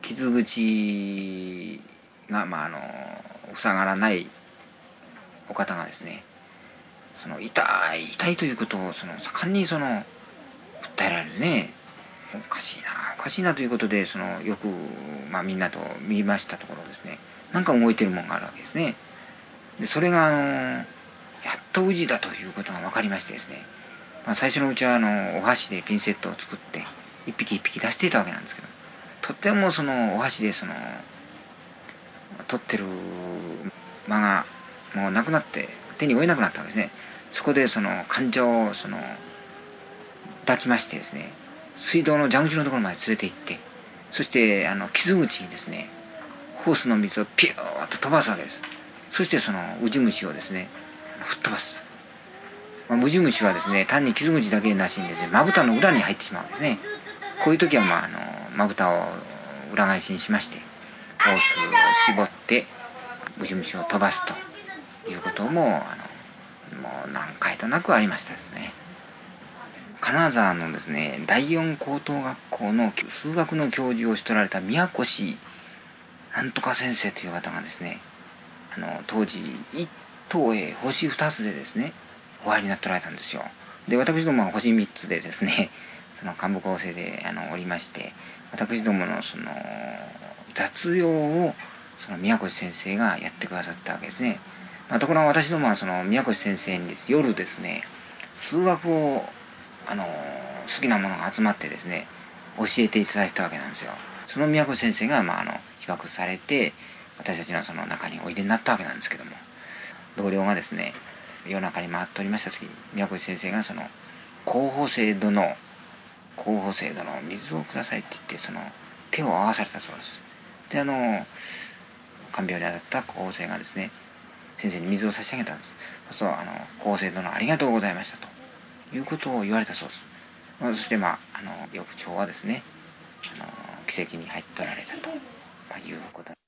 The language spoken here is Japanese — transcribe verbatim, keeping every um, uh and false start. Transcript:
傷口が、まあ、あの塞がらないお方がですね、その痛い痛いということをその盛んにその訴えられるね。おかしいなおかしいなということで、そのよく、まあ、みんなと見ましたところですね、なんか動いてるもんがあるわけですね。でそれがあのやっと宇治だということが分かりましてですね、まあ、最初のうちはあのお箸でピンセットを作って一匹一匹出していたわけなんですけど、とってもそのお箸でその取ってる間がもうなくなって手に負えなくなったわけですね。そこでその患者をその抱きましてですね、水道の蛇口のところまで連れて行って、そしてあの傷口にですねホースの水をピューッと飛ばすわけです。そしてそのウジ虫をですね吹っ飛ばす、まあ、ウジ虫はですね単に傷口だけなしにですねまぶたの裏に入ってしまうんですね。こういう時はまああのまぶたを裏返しにしましてホースを絞ってウジ虫を飛ばすということもあのもう何回となくありましたですね。金沢のですねだいよん高等学校の数学の教授をしておられた宮越なんとか先生という方がですね、あの当時一等へ星二つでですねお入りになっておられたんですよ。で私どもは星三つでですね、その幹部構成であのおりまして、私どものその雑用をその宮越先生がやってくださったわけですね。まあ、ところが私どもはその宮越先生にです、夜ですね数学をあの好きなものが集まってですね教えていただいたわけなんですよ。その宮越先生が、まあ、あの被爆されて私たちのその中においでになったわけなんですけども、同僚がですね夜中に回っておりました時に宮越先生がその候補生殿候補生殿水をくださいって言ってその手を合わされたそうです。であの看病に当たった候補生がですね先生に水を差し上げたんです。そうあの候補生殿ありがとうございましたということを言われたそうです。まあ、そしてまああの翌朝はですねあの奇跡に入っておられたと、まあ、いうこと